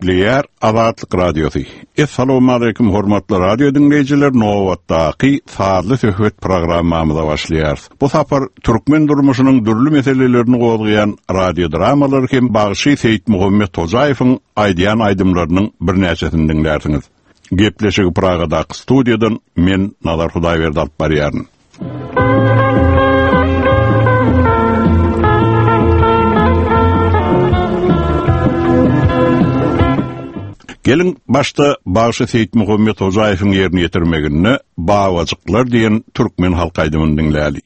Gepleyer Azatlyk Radiosu. Assalamu alaykum hormatly radio dinleyijiler. Nowatdaky saatly söhbet programmamyza başlaýar. Bu sapar türkmen durmuşynyň dürli meselelerini gozgaýan radio dramalar hem Bagşy Seyit Muhammed Tojaýewiň aýdýan aýdymlarynyň bir näçesini dinlersiňiz. Gepleşigi Pragadaky studiýadan men Nazar Hudaýberdi alyp barýaryn. Gelin başta Bagşy Seyit Muhammed Tojaýewiň ýerini ýetirmegini Bagwajyklar diýen türkmen halk aýdymyny dinläli.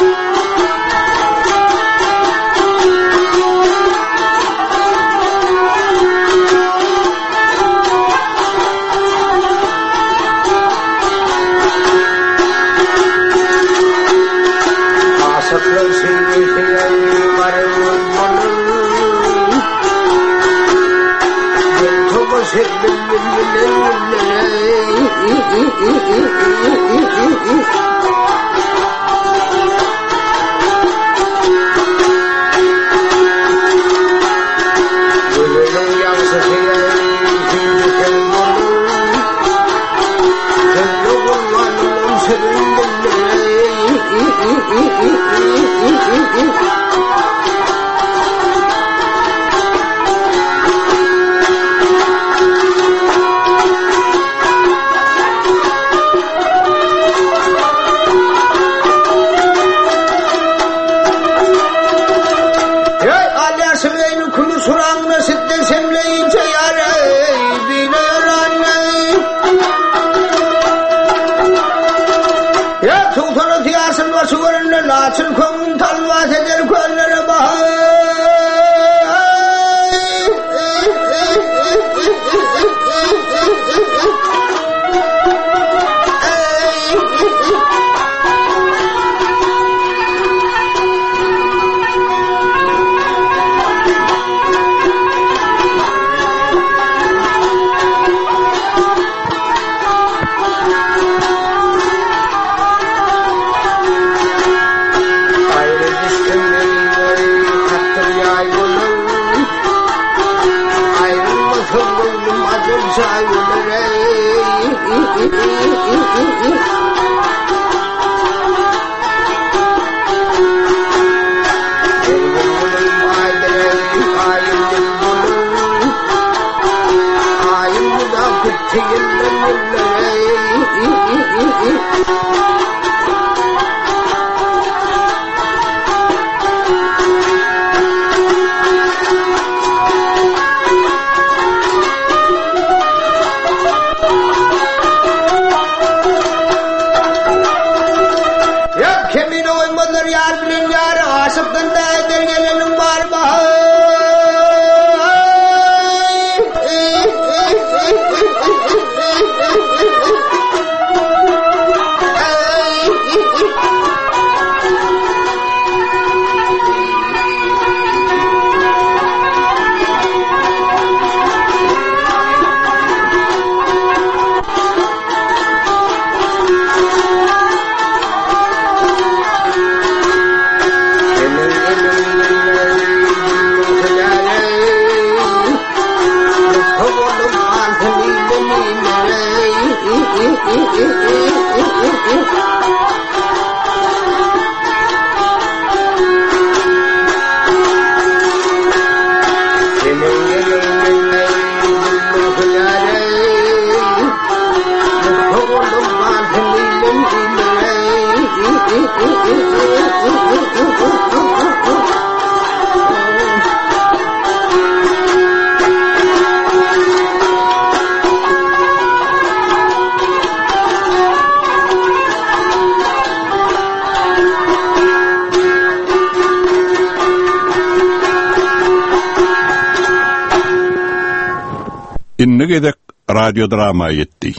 Inne gedek radio drama ýetdi.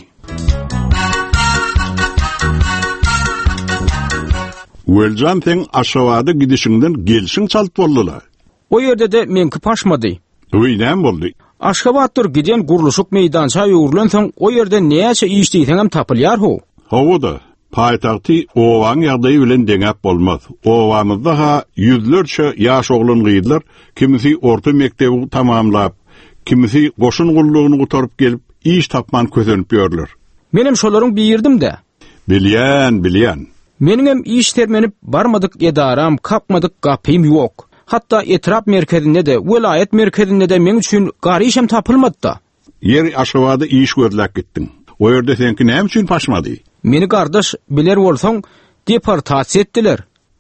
Weljan sen aşawada gidişiňden gelşiň çalyp boldylar. O ýerde de menki paşmady. Öýnäm boldy. Aşgabatdyr giden guruluşuk meýdança ýurlansaň o ýerde näçe iş diýseňem tapylýar ho. Howada paýtagty owaň ýagdaýy bilen deňäp bolmaz. Owamyzda yüzlerçe ýaş oglan gyýdylar, kimisi orta mektebi tamamlap, kimisi goşun gulluğunu gutarıp gelip iş tapman közenip ýörler. Menem şolaryň birdim-de. Bilýän. Menim hem iş termenip barmadyk edaram, kapmadyk gapym ýok. Hatta etrap merkezinde de, vilayet merkezinde de men üçin gary işem tapylmady. Yer aşawada iş gözläp gitdiň. O ýerde senki näme üçin paşmady? Meni gardaş biler bolsaň deportasiýa etdiler.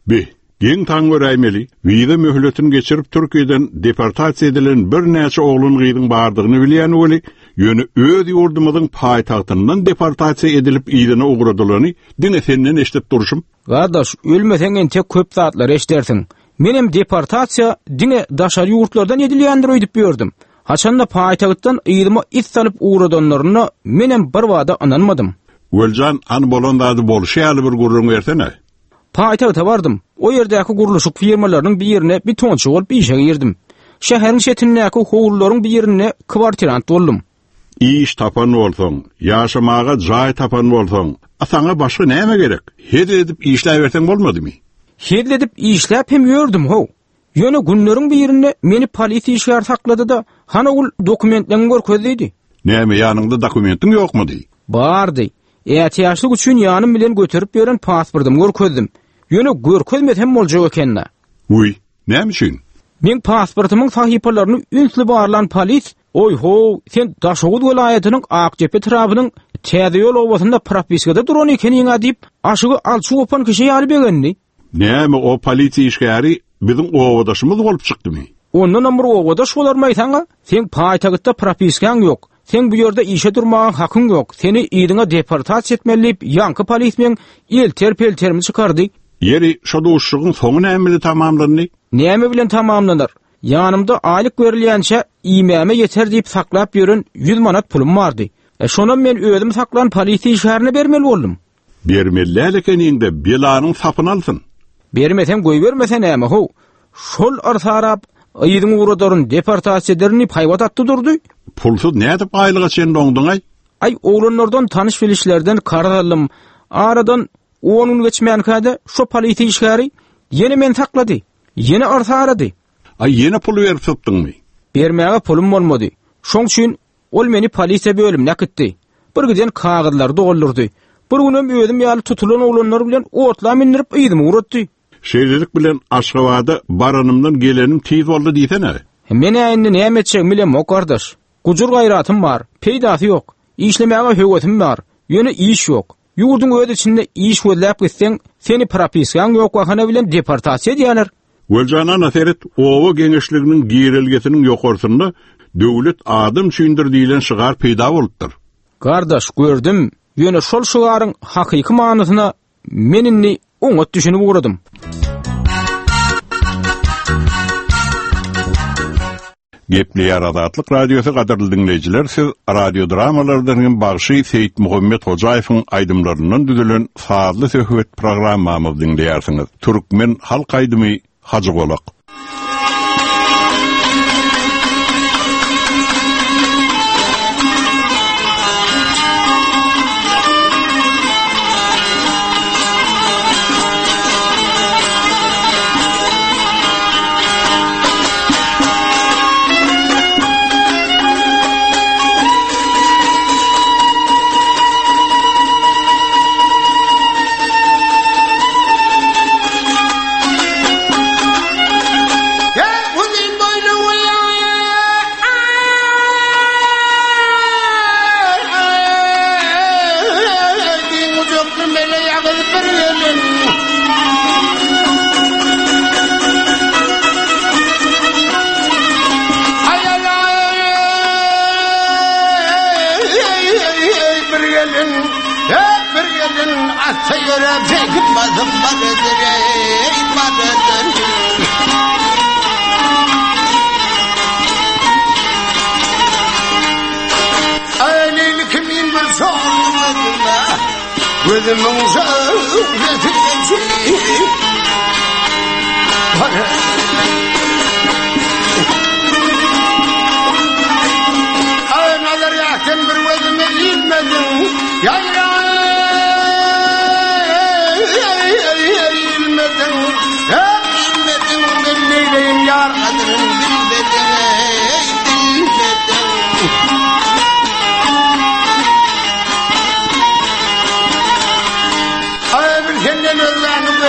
Geň taň göräýmeli. Wiza möhletini geçirip Türkiýeden deportasiýa edilen bir näçe oglun gyýdyň bardygyny bilýän weli, ýöne öz ýurdumyzyň paýtagtyndan deportasiýa edilip ýygyna ugradylyny diňe senden eşdip duruşum. Gardaş, ölmeseň ente köp zatlar eşdersiň. Menem deportasiýa diňe daşary ýurtlardan edilýändir öýdüp ýördüm. Haçanda paýtagtdan ýygyma it salyp ugradanlaryna menem bir wada ananmadym. Weljan an bolanda bolşýaly bir gurrun bersene. Paýtagta bardım. O ýerdäki guruluşyk firmalarynyň bir ýerine bir tonçy bolup işe girdim. Şäheriň şetindäki howlullaryň bir ýerine kwartirant boldum. İş tapan bolsaň, ýaşamaga jaý tapan bolsaň, asaňa başga näme gerek? Hed edip işläberseň bolmadymy? Hed edip işläp hem ýördüm ho. Ýöne günleriň bir ýerine meni polisiýa işgär saklady da, hana ul dokumentlerini görkezdi. Näme ýanynda dokumentin ýokmudy? Bardy. Ätiýaçlyk üçin ýanym bilen götürüp beren pasportymy görkezdim. Ýöne görkezmesem boljak ekenna. Uy, näme üçin? Men pasportymyň sahypalaryny ünsli barlan polis, oy ho, sen Daşowut welaýatynyň Akjepe tarapynyň Täze ýol obasynda propiskada duran ekeniňi diýip, aşygy alçy opan kişi ýaly begenni. Näme o polisiýa işgäri biziň owadaşymyz bolup çykdymy? Ondan amr owadaş bolarmaýsaňa, sen paýtagtda propiskan ýok. Sen bu ýerde işe durmagyň hakyň ýok. Seni ýygyna deportasiýa etmelip, ýanky polis bilen elter-peltermi çykardy. Yeri şo duşugyň soňy näme tamamlandy? Näme bilen tamamlanar? Ýanymda aýlyk berilýänçe imäme ýeter diýip saklap ýören 100 manat pulum bardy. Şondan men özüm saklan polisiýa işgärine bermeli boldum. Bermeli ekeniňde belanyň sapyny alsyn. Bermesem goý bermesen näme ho? Şol arsarap ýygyň ugradaryn deportasiýa ederini paýwat atdy durdy. Pulsuz näde aýlyga sen doňdyň ay? Ay oglanlardan tanyş bilişlerden karadalım. Aradan 10 gün geçmän kade şo polisiýa işgäri ýene men saklady. Ýene arsarady. Ay ýene pul berip satdyňmy? Bermäge pulum bolmady. Şoň üçin ol meni polisiýa bölümine gitdi. Bir giden kagydlar doldurdy. Bir günem özüm ýaly tutulan oglanlar bilen otla mindirip ýygymy uratdy. Şeýlelik bilen Aşgabatda baranymdan gelenim tiz boldy diýsene. Men äýnde näme etjek bilen mokardaş. Gujur gaýratym bar, peýdasy ýok. İşlemäge höwetim bar. Ýöne iş ýok. Ýurdun öz içinde iş gözläp gitseň, seni propiskan ýok wagtana bilen deportasiýa edýärler. Weljanan aseret owa geňeşliginiň girilgesiniň ýokarsynda döwlet adam çüýndir diýilen şygar peýda bolupdyr. Gardaş gördüm. Ýöne şol şygaryň hakyky manysyna meninni oňat düşünüp uğradım. Gepli Ýaradatlyk radiosu gadarly dinleýijiler, siz radio dramalardan bagşy Seyit Muhammed Hojaýewiň aýdymlaryndan düzülen Fazly söhbet programmamyzy dinleýärsiňiz. Türkmen halk aýdymy Hacı Golak.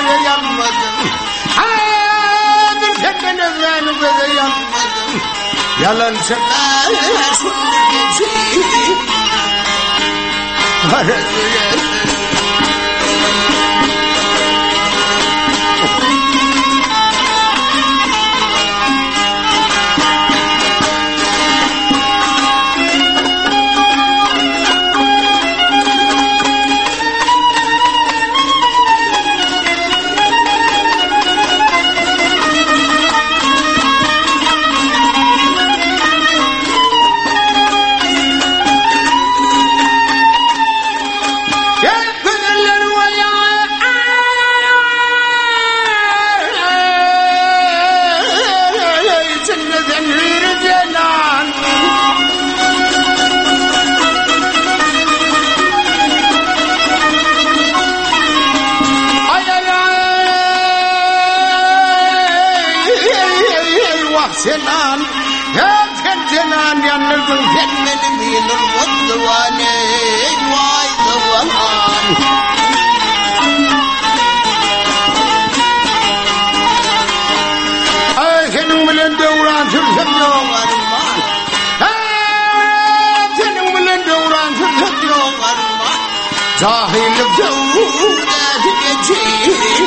göze yanmadım. Senden özlerini göze yanmadım. Yalan söyleme şundur geçeyim. Para göre senan ya senan yanıldım kendini bilir vatuvane vay zavan ay senin bilen devran sürsem yok arman senin bilen devran sürsem yok arman cahillik zavudası geçeyim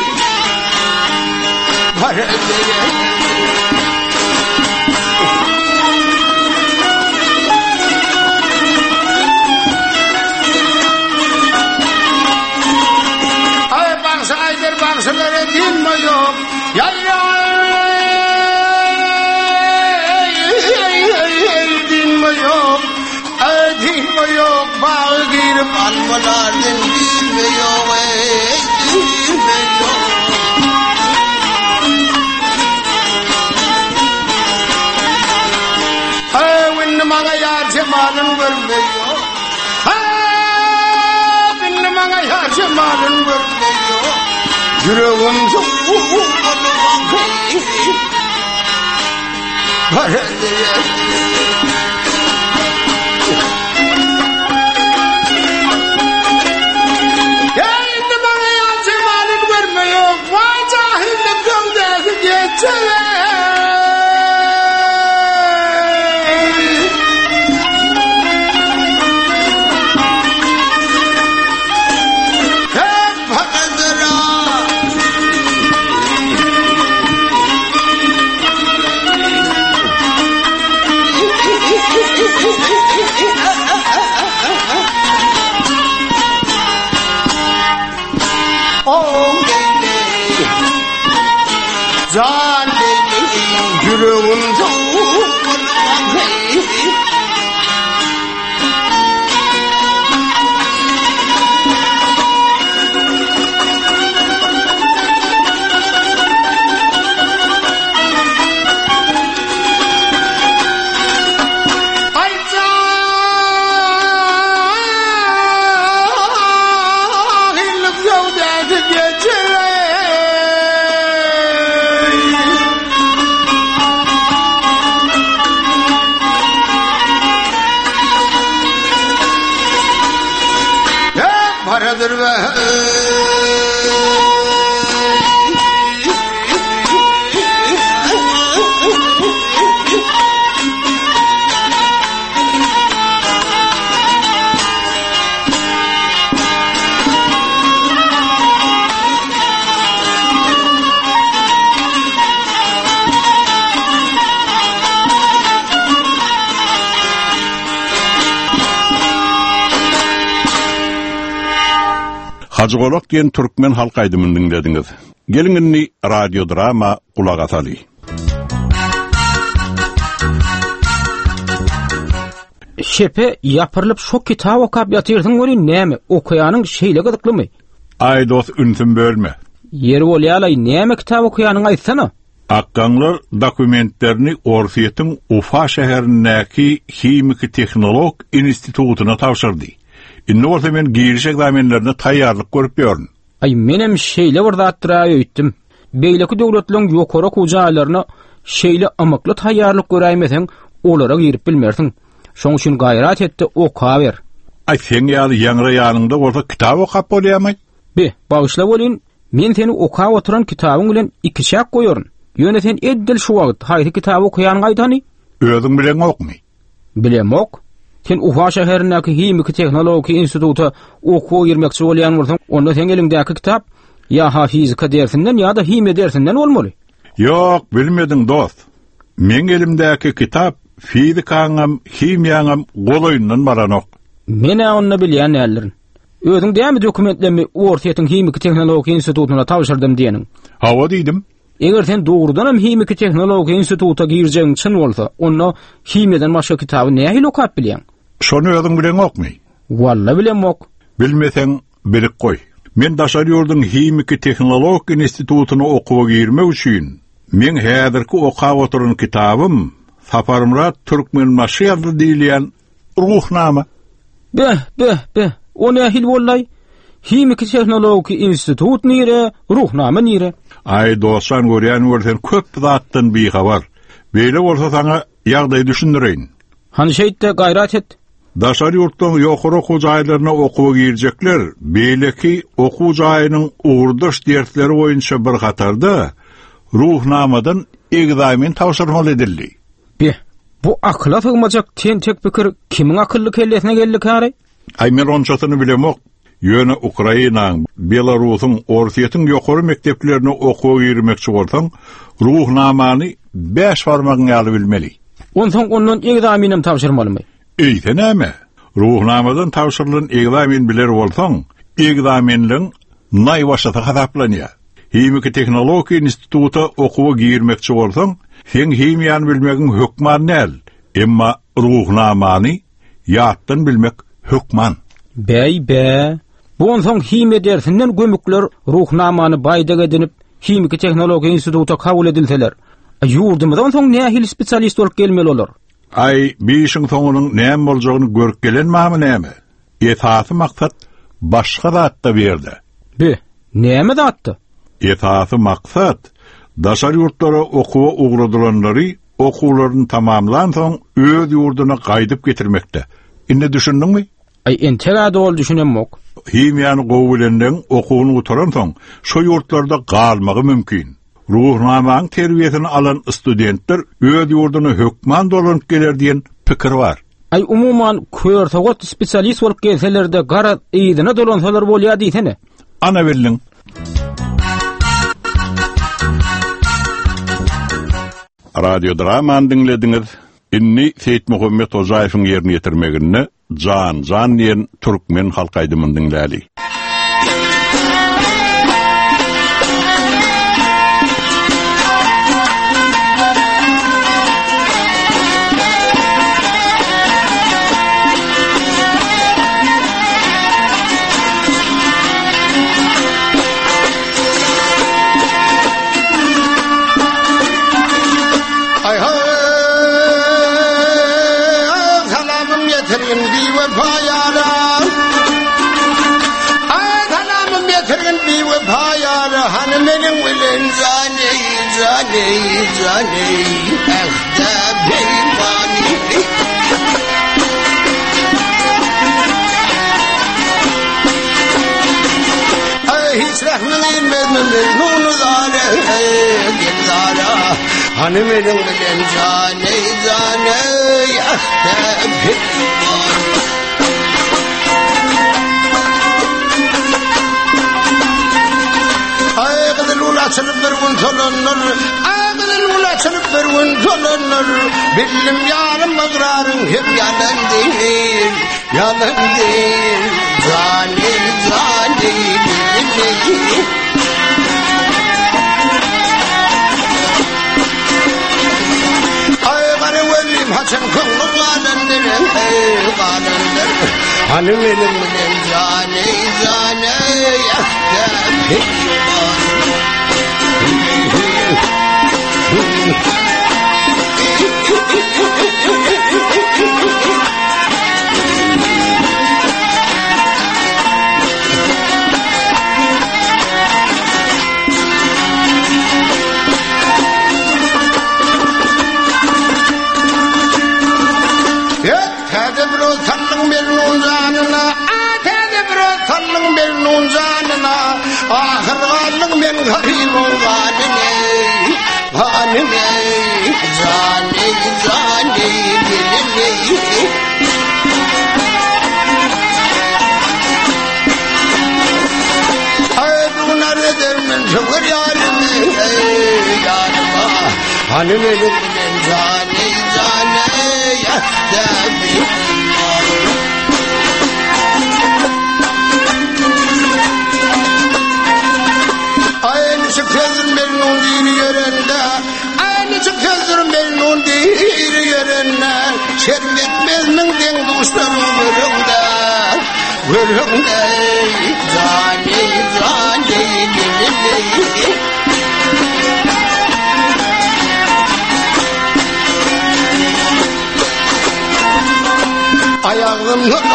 para Bağışlara din mi yok? Din mi yok? Din mi yok? Bağı girip almalardın din mi yok? Din mi yok? Winni bana yar cemalın görmüyor. Winni bana yar cemalın görmüyor. Yüreğim soğuk bakayım para diye Geldi bana yansımanın vermiyor vay cahillik gövdesi geçer Can benim yüreğim soğuk bakayım Ay cahillik gövdesi geçer paradır ve Hacı Golak diyen Türkmen halk aydımını dinlediniz. Gelinginni radyo drama kulak atalı. Şepe yapırılıp şu kitap okap yatırdın gori näme okuyanın şeyle gıdıklı mı? Ay dost ünsün bölme. Yeri olayalay näme kitap okuyanın aytsana? Akkanlar dokumentlerini Orfiyet'in Ufa şehrindeki Kimik Teknolog İnstitutuna tavşırdı. İnne olsa men giriş egzamenlerine tayyarlık görüp görün. Ay menem şeyle burada attıra öýtdim. Beýleki döwletleň ýokara kujaýlaryna şeyle amakly tayyarlyk göräýmesen, olara girip bilmersiň. Şoň üçin gaýrat etdi, oka ber. Ay sen ýaly ýaňra ýanynda bolsa kitap okap bolýarmy? Be, bagyşlap bolýyn, Men seni oka oturan kitabyň bilen iki şak goýaryn. Ýöne sen eddil şu wagt haýdy kitaby okuyan gaýdany? Özüň bilen okmy. Bilemok. Sen Ufa şäherindäki Himiki Tehnologi institutu okuw girmekçi bolýan bolsaň, onda sen elingdäki kitap ya fizika dersinden ya da hime dersinden bolmaly. Yok, bilmedin dost. Men elimdäki kitap fizikaňam, himiýaňam golaýyndan baranok. Mene onu bilýän nälerin. Özüň däme dokumentlerimi Ortaýatyň Himiki Tehnologi institutuna tapşyrdym diýenin. Hawa diýdim. Eger sen doğrudan Himiki Tehnologi institututa girjeň çyn bolsa, onda himeden başga kitaby nähili okap bilýän? Şonu özüň bilen okmy. Walla bilemok. Bilmeseň bilik goý. Men Daşary ýurdun Himiki Tehnologi institutuna okuwa girmek üçin men häzirki okap oturan kitabym Saparmrat Türkmenbaşy ýazdy diýilýän Ruhnama. Beh. O nähili bollay? Himiki Tehnologi institut nire, Ruhnama nire? Ay dostan görýän bolsaň köp zatdan bir habar. Beýle bolsa saňa ýagdaý düşündireýin. Hani şeýitde gaýrat et. Daşary ýurtdan ýokary okuw jaýlaryna okuwa girjekler, beýleki okuw jaýynyň uğurdaş dersleri boýunça bir gatarda Ruhnamadan egzamin tapşyrmaly edildi. Bu akla sığmajak tentek pikir kimiň akylly kellesine geldi kary? Ay men onçasyny bilemok. Ýöne Ukrainaň, Belarusyň, Ortaýatyň ýokary mekdeplerine okuwa girmekçi bolsaň, Ruhnamany 5 barmagyň ýaly bilmeli. Ondan egzaminim tapşyrmalymy? Eýte näme? Ruhnamadan tapşyrylan egzamin biler bolsaň, egzaminliň naýwaşaty hasaplanýar. Himiki Tehnologi institututa okuwa girmekçi bolsaň, sen himiýany bilmegiň hökman näl, emma Ruhnamany ýatdan bilmek hökman. Bey. Bu ondan hime dersinden gömükler Ruhnamany baýda edinip Himiki Tehnologi institututa kabul edilseler. Ýurdumyzdan soň nähili spesialist bolup gelmeli bolar? Ay, biýişiň soňunyň näme boljagyny görüp gelenmämi näme? Esasy maksat başga zatda berdi. Näme zatdy? Esasy maksat Daşary ýurtlara okuwa ugradylanlary okuwlaryny tamamlan soň öz ýurduna gaýdyp getirmekde. Indi düşündiňmi? Ay, entegada ol düşünemok. Himiýany gowulenden okuwyny gutaran soň şo ýurtlarda galmagy mümkin. Ruhnamaň terbiýesini alan studentler öz ýurduna hökman dolanyp geler diýen pikir bar. Ay, umuman körtegot spesialist bolup gelselerde gara eýdine dolansalar bolýar diýsene. Ana bildin. Radio Draman dinlediňiz. Inni Seyit Muhammed Ozaýewiň ýerine ýetirmegini Can diýen türkmen halk aýdymyny dinläli. Hanım elin bilen zane yahteb Ağdıl ulaşılıp bir gün solanlar Ağdıl ulaşılıp bir gün solanlar Billim yarım mağrarın hep yalan değil Zane bildim Haçan kıllı galandır Hanım elim bilen zane yahteb ahırganlık men garip olganım ey hanım ey zani dilim ey aydunar edermen çoğur yarım ey yarıma hanım benim zani ya debi Kızım benim on diri yerinde aynısı kızım benim on diri yerinde şerbetmezmin den dostlarım ölümde zani dilim ayağımdan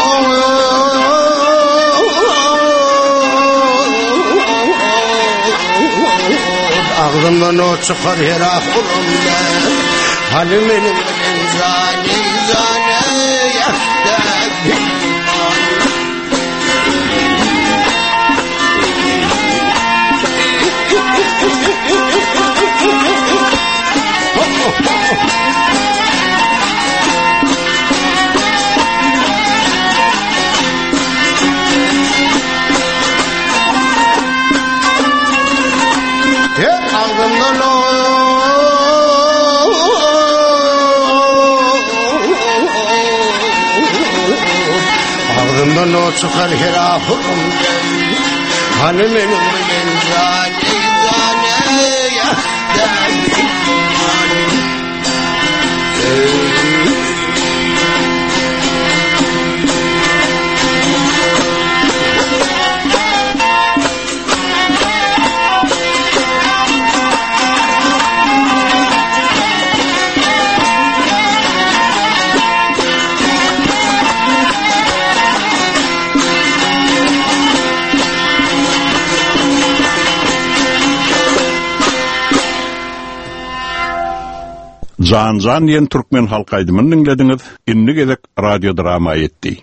ağzımdan o çıkar her ahurumda halim benim zani ya debi ağzımdan o çıkar her ahurumda halim benim zani ya debi Can yen Türkmen halk aydımını dinlediniz. İnni gezek radyo drama etti.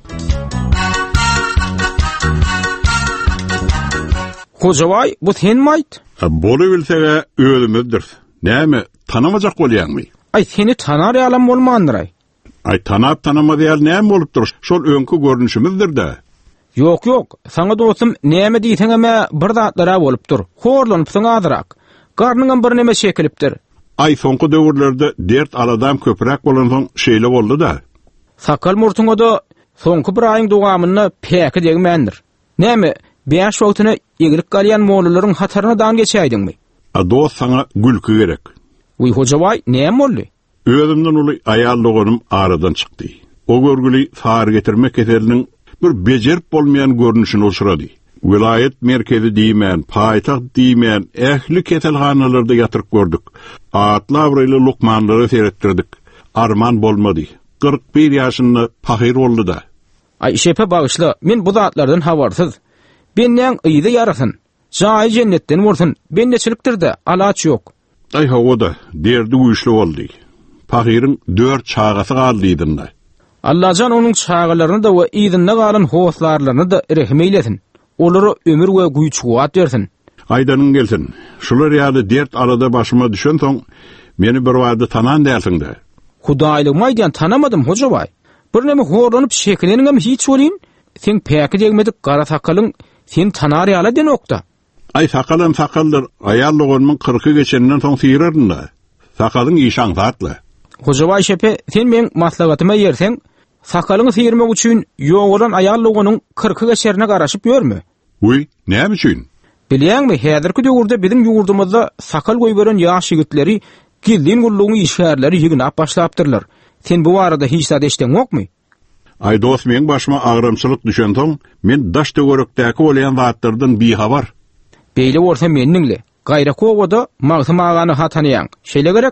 Hocavay, bu sen mi ayt? Bolu bilsege ölümüzdür. Näme tanamajak bolýarmy? Ay seni tanar ýalam bolmandyr. Ay tanama diýär näme bolupdyr? Şol öňkü görnüşimizdir-de. Yok, sana dostum näme diýseňeme bir zatlara bolupdyr. Horlanypsyň azyrak. Garnyňam bir näme şekilipdir. Ay soňky döwürlerde dert aladam köpürek bolan soň şeýle boldy da. Sakal murtuňa da soňky bir aýyň dowamyny päki degmendir. Näme, beýan şowtuny ýegilik galýan mollaryň hataryna dan geçäýdiňmi? Dost sana gülkü gerek. Uy hocaway, näme boldy? Özümden uly aýallygynym aradan çykdy. O görgüli far getirmek eteriniň bir bejerip bolmayan görnüşini uçurady. Vilayet merkezi diýmän, paýtaht diýmän, ähli ketelhanalarda ýatyryp gördük. Atly awryly lukmanlary seretdirdik. Arman bolmady. 41 ýaşynda pahir boldy da. Ay şepe bagışla, men bu zatlardan habarsyz. Benden ýydy ýarasyn. Jaý jennetden bolsun, ben neçilikdir-de alaç ýok. Ay howada derdi güýçli boldy. Pahiriň 4 çagasy galdydyna. Allahjan onuň çagalaryny da we ýydyna galan howslarlaryny da rahmet eylesin. Olary ömür we güýç guwat bersin. Aýdanyň gelsin. Şular ýaly dert arada başyma düşen soň meni bir wagty tanan dälsiň-de. Hudaýlygymy aýdan tanamadym hocaway. Bir näme horlanyp şekillenigem hiç bolýyn. Sen päki degmedik gara sakalyň sen tanar ýaly denokda. Ay sakaldyr. Aýallygymyň 40 geçenden soň sýrerdiň. Sakalyň ýyşaň zatly. Hocaway şepe, sen men maslahatyma ýerseň, sakalyňy sýrmek üçin ýok bolan aýallygynyň 40 geçerine garaşyp ýörme. Uy, näme üçin? Bilýärmi, häzirki döwürde bizim ýurdumyzda sakal goý beren ýaş ýigitleri gildin gullugyny işgärleri ýygnap başlapdyrlar. Sen bu arada hiç zat eşdeň okmy? Ay dost, men başyma agrymçylyk düşen soň men daş töwerekdäki bolýan zatlardan bihabar. Beýle bolsa meniňle. Gaýra kowada magtym agany hatanaýan. Şeýle gerek?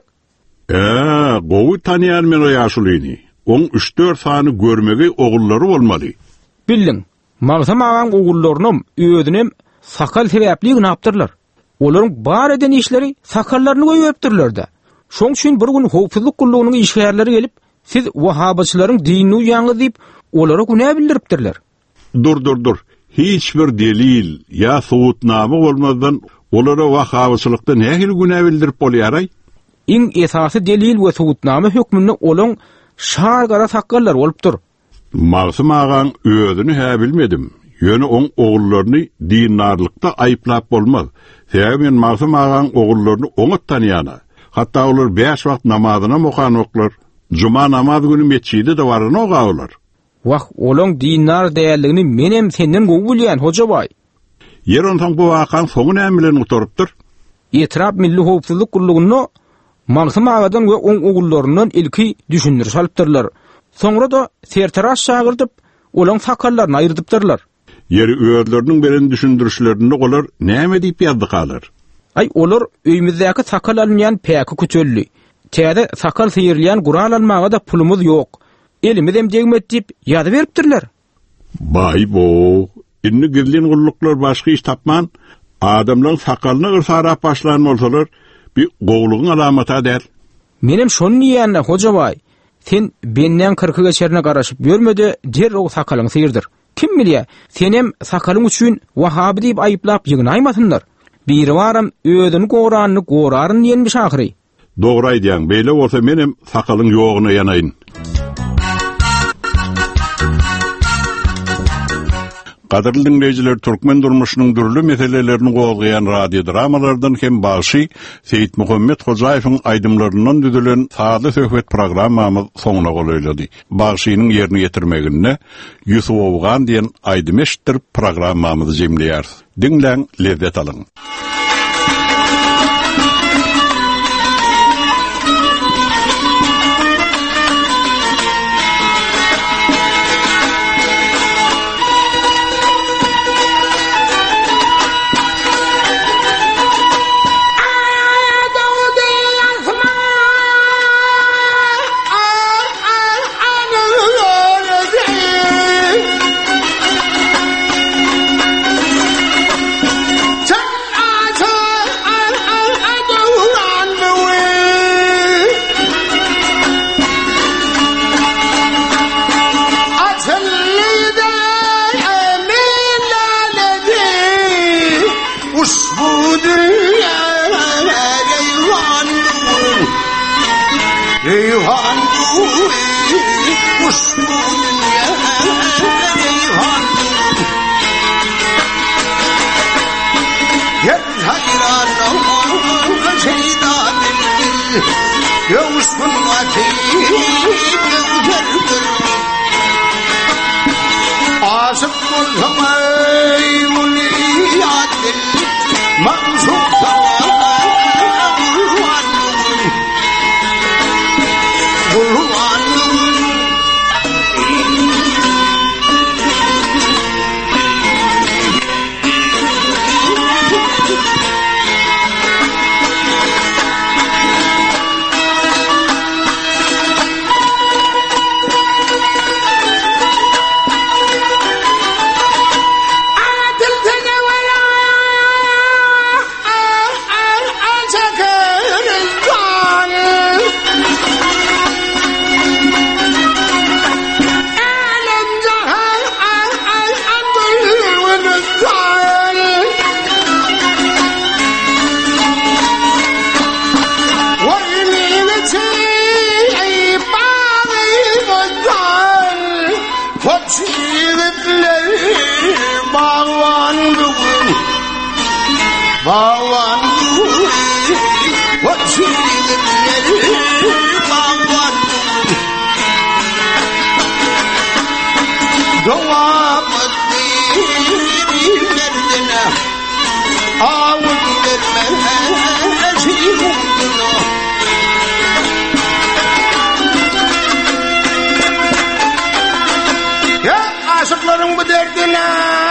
Gowy tanýan men o ýaşulyny. On 3-4 sany görmegi ogullary bolmaly. Bildiň. Magtym agan ogullarynym öýüdinem sakal sebäpli gnapdyrlar. Olaryň bar eden işleri sakallarını goýupdyrlar-da. Şoň üçin bir gün howpsuzlyk gullugynyň işgärleri gelip, siz Wahabaçylaryň dinini ýaňyz diýip, olary günä bildiripdirler. Dur. hiç bir delil ya subutnama bolmadan olara wahawçylykda nähil güne bildirip bolýaray? İň esasy delil we subutnama hökmünde olaň şar gara sakkallar bolupdyr. Magsym agan özüni hä bilmedim. Ýöne oň ogullaryny dinarlykda aýplap bolmaz. Sebäbi men Magsym agan ogullaryny oňa tanýana. Hatda olar 5 wagt namazyna mokan oklar. Juma namaz günü meçhide de baryn ogawlar. Wah, olaň dinar däýerligini menem senden gowy bilýän Hojabay. Yer ondan bu wakan soňy näme bilen oturypdyr? Etrap Milli Howpsuzlyk Gurulugyny Magsym agadan we oň ogullarynyň ilki düşünür salypdyrlar. Soňra da sertaraş şagyrdyp, olaň sakallarını aýyrdypdyrlar. Ýeri öýleriniň beren düşündürüşlerini olar näme diýip ýazdykalar? Ay, olar öýümüzdäki sakal almayan päki küçölli. Täze sakal sıyırlayan Gural almaga da pulumuz ýok. Elimiz emjegmet diýip ýazy beripdirler. Bay bo, inni girlin gulluklar başga iş tapman, adamlaryň sakalyny gırsarap başlan bolsalar, bir gowlugyň alamaty däl. Menem şonu diýänle Hojabay, sen benden 40 geçerine garaşyp görmedi, derrog sakalyň sıyırdyr. Kim bilýär, senem sakalyň üçin Wahabi diýip aýyplap ýygnaýmasynlar. Bir waram özüni goranyny goraryn diýenmiş ahyry. Dogry aýdýaň, beýle bolsa menem sakalyň ýogyna ýanaýyn. Qadarly dinleyijiler, türkmen durmuşynyň dürli meselelerini gowlayan radio dramalardan hem başy Seyit Muhammed Hojaýewiň aýdymlaryndan düzülen Saly söhbet programmamyz soňuna golaýlady. Başynyň ýerine ýetirmeginde Yusuf Owgan diýen aýdym eşitdirip programmamyzy jemleýär. Dinleň, lezzet alyň. Aşıklarım bu derdine